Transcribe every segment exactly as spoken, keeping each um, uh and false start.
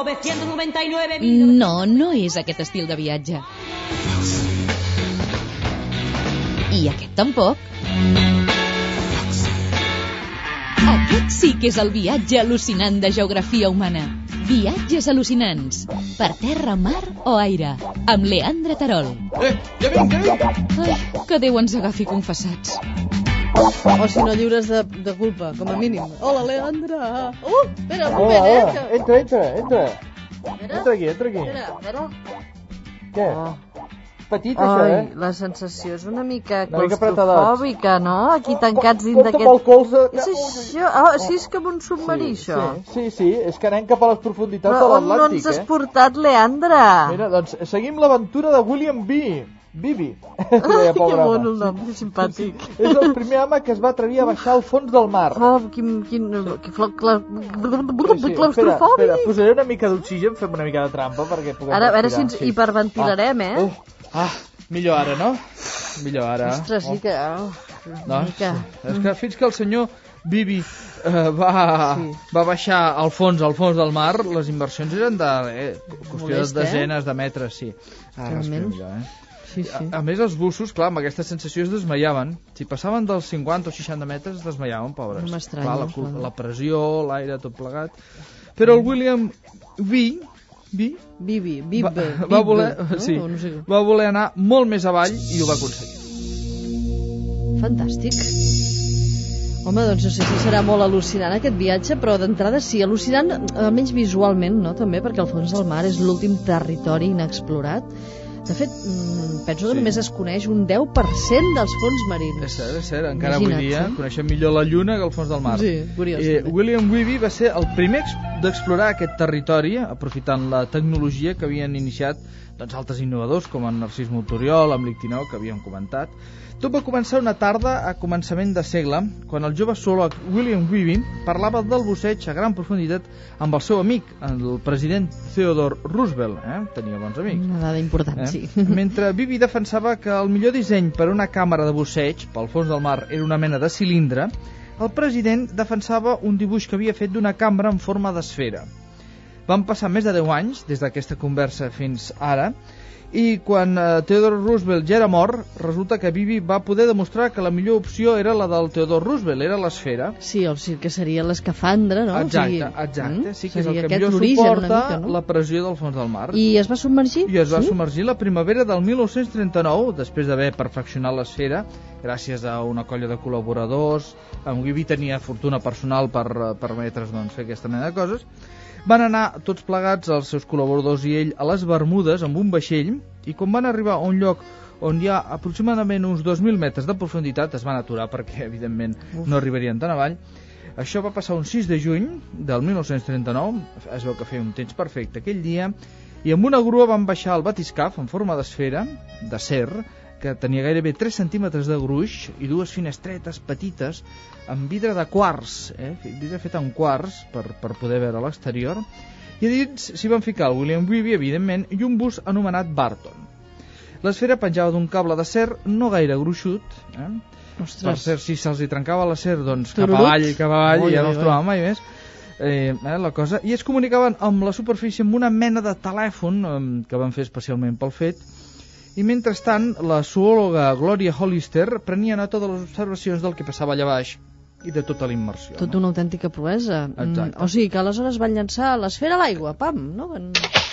No, no és aquest estil de viatge. I aquest tampoc. Aquest sí que és el viatge al·lucinant de geografia humana. Viatges al·lucinants. Per terra, mar o aire. Amb Leandre Terol. Eh, ja vinc, ja vinc. Ai, que Déu ens agafi confessats. O si no, lliures de, de culpa, com a mínim. Hola, Leandre. Uh, espera, un moment, eh? Hola, entra, entra, entra. Espera. Entra aquí, entra aquí. Espera, espera. Què? Oh. Petit, això, Ai, eh? la sensació és una mica Una mica apretadot. claustrofòbica, no? Aquí tancats dins Compte pel d'aquest... colze. És això? Ah, sí, és com un submarí, Sí, això. sí, sí, és que anem cap a les profunditats Però de on no l'Atlàntic, ens has eh? portat, Leandre? Mira, doncs seguim l'aventura de William B. Bibi. Ai, que bon el nom, que simpàtic. És el primer home que es va atrevir a baixar al fons del mar. Oh, quin... quin... que fla... cla... Sí, sí, claustrofòbic. Espera, espera, posaré una mica d'oxigen, fem una mica de trampa perquè puguem Ara, a veure si respirar, ens sí. hiperventilarem, eh? Ah, uh, ah, millor ara, no? Millor ara. Ostres, sí que... Oh, No, una mica... és que fins que el senyor Bibi eh, va, Sí. va baixar al fons, al fons del mar, les inversions eren de eh, qüestió de Molest, eh? desenes de metres, sí. Ara respiro Realment. millor, eh? Sí, sí. A, a més, els bussos, clar, amb aquesta sensació es desmaiaven. Si passaven dels cinquanta o seixanta metres, es desmaiaven, pobres. No m'estranya, Clar, la, cul- clar. la pressió, l'aire, tot plegat. Però el William B. B Bibi, Bib, va, Bib, va, voler, no? sí, No sé. va voler anar molt més avall i ho va aconseguir. Fantàstic. Home, doncs no sé si serà molt al·lucinant aquest viatge, però d'entrada sí, al·lucinant, almenys visualment, no? També, perquè el fons del mar és l'últim territori inexplorat. De fet, mm, penso que Sí. només es coneix un deu per cent dels fons marins. És cert, és cert, encara Imagina't, avui dia sí. coneixem millor la Lluna que el fons del mar. Sí, curiós, Eh, també. William Whybie va ser el primer ex- d'explorar aquest territori, aprofitant la tecnologia que havien iniciat doncs, altres innovadors, com en Narcís Monturiol, amb l'Ictineu, que havíem comentat. Tot va començar una tarda a començament de segle, quan el jove zoòleg William Whybie parlava del busseig a gran profunditat amb el seu amic, el president Theodore Roosevelt. Eh? Tenia bons amics. Una dada important, Eh? sí. Mentre Bibi defensava que el millor disseny per a una càmera de busseig pel fons del mar era una mena de cilindre, el president defensava un dibuix que havia fet d'una càmera en forma d'esfera. Van passar més de deu anys des d'aquesta conversa fins ara, i quan eh, Theodore Roosevelt ja era mort, resulta que Bibi va poder demostrar que la millor opció era la del Theodore Roosevelt, era l'esfera. Sí, o sigui que seria l'escafandra, no? Exacte, o sigui, exacte, mm, sí que és seria el que aquest millor l'origen una suporta mica, no? la pressió del fons del mar. I es va submergir? I es va sí? submergir la primavera del mil nou-cents trenta-nou, després d'haver perfeccionat l'esfera, gràcies a una colla de col·laboradors. En Whybie tenia fortuna personal per eh, permetre's doncs, fer aquesta mena de coses. Van anar tots plegats, els seus col·laboradors i ell, a les Bermudes amb un vaixell, i quan van arribar a un lloc on hi ha aproximadament uns dos mil metres de profunditat, es van aturar perquè, evidentment, Uf. no arribarien tan avall. Això va passar un sis de juny del mil nou-cents trenta-nou, es veu que feia un temps perfecte aquell dia, i amb una grua van baixar el batiscaf en forma d'esfera, d'acer, que tenia gairebé tres centímetres de gruix i dues finestretes petites amb vidre de quars, eh? vidre fet en quars per, per poder veure a l'exterior, i a dins s'hi van ficar el William Whybie, evidentment, i un bus anomenat Barton. L'esfera penjava d'un cable d'acer no gaire gruixut, eh? per Ostres. cert, si se'ls hi trencava l'acer, doncs cap Tururut. avall, cap avall, Ui, ja ui, no els ui. trobàvem mai més. Eh, eh, la cosa, i es comunicaven amb la superfície amb una mena de telèfon eh, que van fer especialment pel fet, i mentrestant la zoòloga Gloria Hollister prenia nota de les observacions del que passava allà baix i de tota la immersió. Tota una autèntica proesa. Exacte. Mm, o sigui que aleshores van llançar l'esfera a l'aigua, pam, no? Van...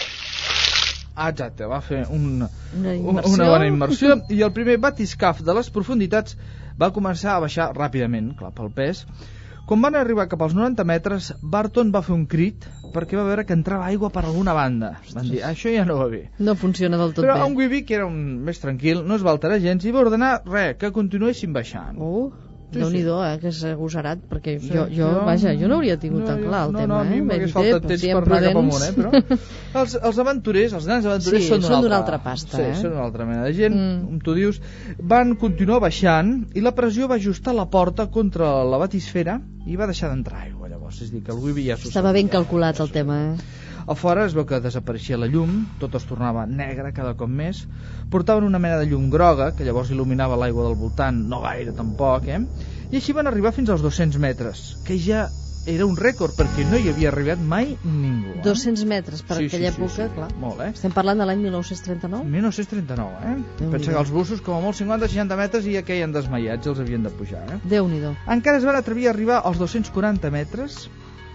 Ah, exacte, va fer un, Una un- immersió. una bona immersió i el primer batiscaf de les profunditats va començar a baixar ràpidament, clar, pel pes. Quan van arribar cap als noranta metres, Barton va fer un crit perquè va veure que entrava aigua per alguna banda. Van dir, això ja no va bé. No funciona del tot Però bé. en Whybie, que era un més tranquil, no es va alterar gens i va ordenar, res, que continuessin baixant. Uh, Sí, Déu-n'hi-do, eh, que és agosarat, perquè Sí, jo, jo, jo- vaja, jo no hauria tingut no, tan clar el no, tema, no, a mi eh? m'hagués Ben faltat dit, temps siguem per anar cap amunt, prudents. eh? Però els, els aventurers, els grans aventurers Sí, són són d'una d'una altra pasta, sí, eh? són una altra mena de gent, Mm. com tu dius, van continuar baixant i la pressió va ajustar la porta contra la batisfera i va deixar d'entrar aigua, llavors, és a dir, que el Whybie ja s'ho Estava ben sabia. calculat el tema, eh? A fora es veu que desapareixia la llum, tot es tornava negre cada cop més, portaven una mena de llum groga, que llavors il·luminava l'aigua del voltant, no gaire tampoc, eh? I així van arribar fins als dos-cents metres, que ja era un rècord, perquè no hi havia arribat mai ningú. Eh? dos-cents metres per sí, aquella sí, sí, època, sí. clar. Molt, eh? Estem parlant de l'any mil nou-cents trenta-nou? mil nou-cents trenta-nou, eh? Pensa que els bussos, com a molt cinquanta seixanta metres, i ja queien desmaiats, els havien de pujar, eh? Déu-n'hi-do. Encara es van atrevir a arribar als dos-cents quaranta metres,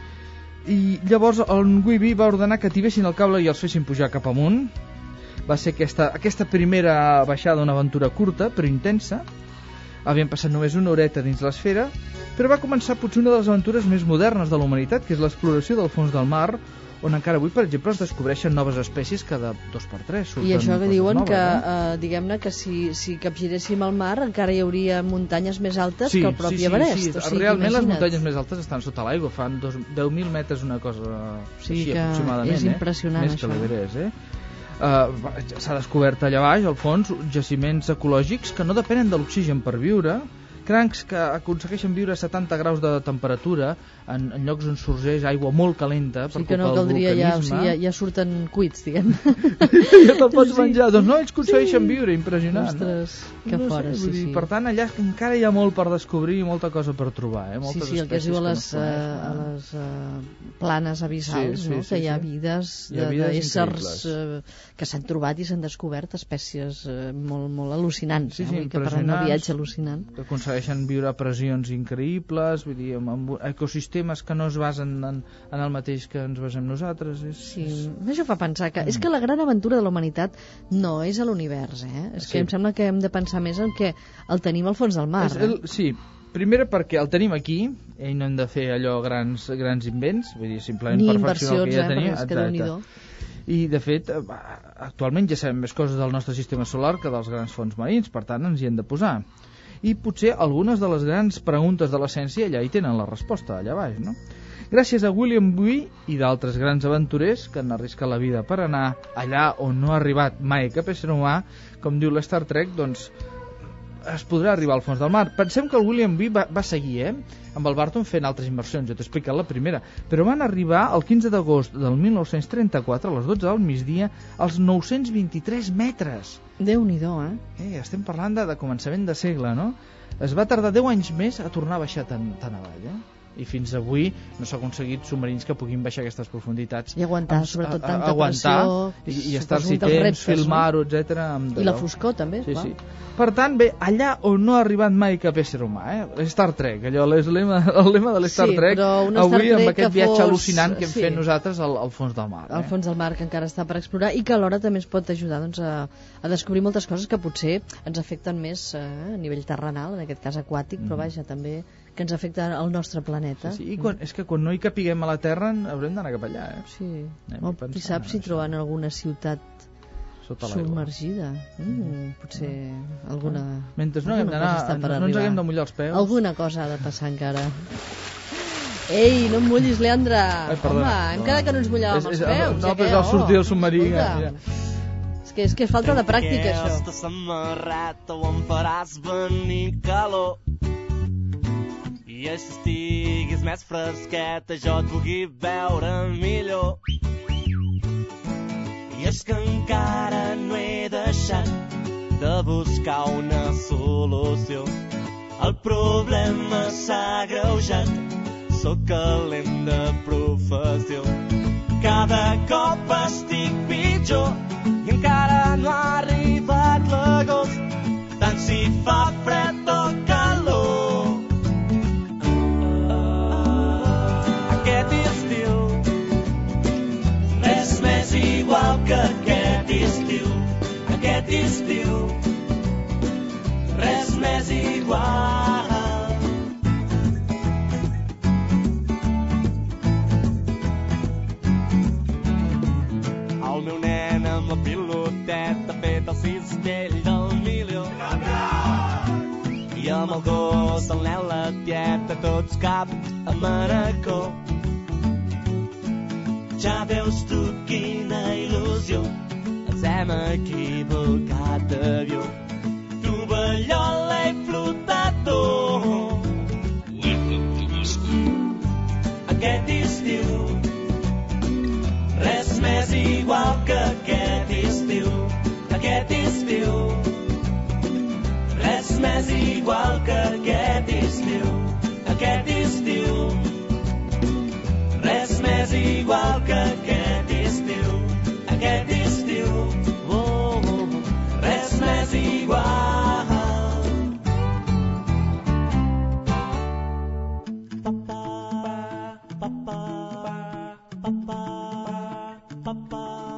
i llavors el Nguibi va ordenar que tibessin el cable i els fessin pujar cap amunt. Va ser aquesta, aquesta primera baixada, una aventura curta però intensa. Havien passat només una horeta dins l'esfera, però va començar potser una de les aventures més modernes de la humanitat, que és l'exploració del fons del mar, on encara avui, per exemple, es descobreixen noves espècies cada dos per tres. I això que diuen noves, que, no? eh, diguem-ne, que si, si capgiréssim el mar encara hi hauria muntanyes més altes sí, que el propi sí, sí, Everest. Sí, o sigui, realment imagina't. les muntanyes més altes estan sota l'aigua, fan deu mil metres, una cosa o sigui així que aproximadament. És impressionant, eh? Més això. que l'Everest, eh? Uh, s'ha descobert allà baix, al fons, jaciments ecològics que no depenen de l'oxigen per viure, crancs que aconsegueixen viure a setanta graus de temperatura en, en llocs on sorgeix aigua molt calenta per sí que culpa no del caldria ja, o vulcanisme. sigui, ja, ja surten cuits, diguem. Ja te'l pots Sí. menjar. Doncs no, ells aconsegueixen Sí. viure, impressionant. Ostres, no? que no fora, sé, sí, vull dir, sí. Per tant, allà encara hi ha molt per descobrir i molta cosa per trobar. Eh? Sí, Moltes sí, el que es diu a les, espècies que no es uh, a coneixen. les uh, planes abissals, Sí, sí, no? sí, que hi ha sí. vides Hi ha vides d'éssers uh, que s'han trobat i s'han descobert espècies uh, molt, molt al·lucinants. Sí, sí, eh? Vull dir que parlem d'un impressionants. viatge al·lucinant. Que aconsegueixen viure a pressions increïbles, vull dir, amb, amb ecosistemes que no es basen en, en el mateix que ens basem nosaltres. És, Sí, això fa pensar que... És que la gran aventura de la humanitat no és a l'univers, eh? És que Sí. em sembla que hem de pensar més en que el tenim al fons del mar. És Eh? el, sí, primera perquè el tenim aquí i no hem de fer allò grans, grans invents, vull dir, simplement Ni perfeccionar el inversions, que ja eh? tenim. Perquè és que Déu-n'hi-do. I de fet, eh, actualment ja sabem més coses del nostre sistema solar que dels grans fons marins, per tant ens hi hem de posar. I potser algunes de les grans preguntes de la ciència allà hi tenen la resposta, allà baix, no? Gràcies a William Buoy i d'altres grans aventurers que han arriscat la vida per anar allà on no ha arribat mai cap ésser humà, com diu l'Star Trek, doncs es podrà arribar al fons del mar. Pensem que el William Buoy va, va seguir, eh? amb el Barton fent altres inversions, jo t'he explicat la primera, però van arribar el quinze d'agost del mil nou-cents trenta-quatre, a les dotze del migdia, als nou-cents vint-i-tres metres. Déu-n'hi-do, eh? Eh, estem parlant de, de començament de segle, no? Es va tardar deu anys més a tornar a baixar tan, tan avall, eh? I fins avui no s'ha aconseguit submarins que puguin baixar aquestes profunditats. I aguantar, Amb- sobretot, a- a- tanta aguantar, pressió, i, i suposo estar-s'hi un dels temps, reptes, no? filmar-ho, etcètera. amb I la d'allò. foscor, també, Sí, clar. sí. Per tant, bé, allà on no ha arribat mai cap ésser humà, eh? Star Trek, allò, és el lema, el lema de l'Star Sí, Trek, però un Star avui amb Trek aquest que viatge fos- al·lucinant que hem sí. fet nosaltres al, al fons del mar. Al Eh? fons del mar, que encara està per explorar i que alhora també ens pot ajudar doncs, a, a descobrir moltes coses que potser ens afecten més eh, a nivell terrenal, en aquest cas aquàtic, Mm. però vaja, també que ens afecta al nostre planeta. Sí, sí. I quan, és que quan no hi capiguem a la Terra haurem d'anar cap allà, eh? Sí. Anem Oh, pensant qui sap en si això. troben alguna ciutat Sota l'aigua. submergida. Mm, potser alguna... Mentre no haguem alguna d'anar, cosa està per no, no ens arribar. haguem de mullar els peus. Alguna cosa ha de passar encara. Ei, no em mullis, Leandre. Ai, perdona. Home, hem quedat que no ens mullàvem És- els és- peus. no, ja però que, és el oh, sortir del submarí, escolta. mira. És que és que és falta de pràctica, això. Aquesta samarreta ho em faràs venir calor. I així estiguis més fresqueta, jo et pugui veure millor. I és que encara no he deixat de buscar una solució. El problema s'ha agreujat, sóc calent de professió. Cada cop estic pitjor i encara no ha arribat l'agost, tant si fa fred o calor. Aquest estiu, res més igual que aquest estiu. Aquest estiu, res més igual. El meu nen amb la piloteta ha fet el cistell del milió. I amb el gos, el nen, la tieta, tots cap a Manacor. Ja veus tu quina il·lusió, ens hem equivocat d'avió. Tovallola i flotador. Aquest estiu, res més igual que aquest estiu. Aquest estiu, res més igual que aquest estiu. Aquest estiu, igual que aquest estiu, aquest estiu, oh, oh, oh, res més igual. Papa, papa, papa, papa,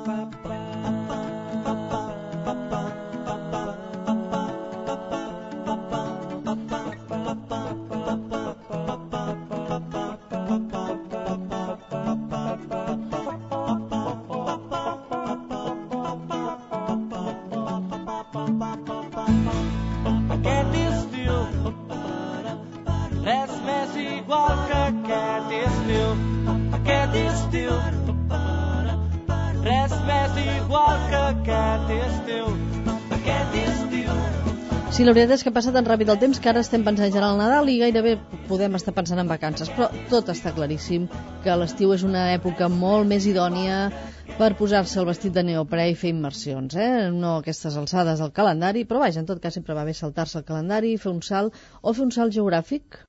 aquest estiu, res més igual que aquest estiu, aquest estiu, res més igual que aquest estiu, aquest estiu. Sí, la veritat és que passa tan ràpid el temps que ara estem pensant ja en el Nadal i gairebé podem estar pensant en vacances, però tot està claríssim que l'estiu és una època molt més idònia per posar-se el vestit de neoprè i fer immersions, eh? No aquestes alçades del calendari, però vaja, en tot cas sempre va bé saltar-se el calendari, fer un salt o fer un salt geogràfic.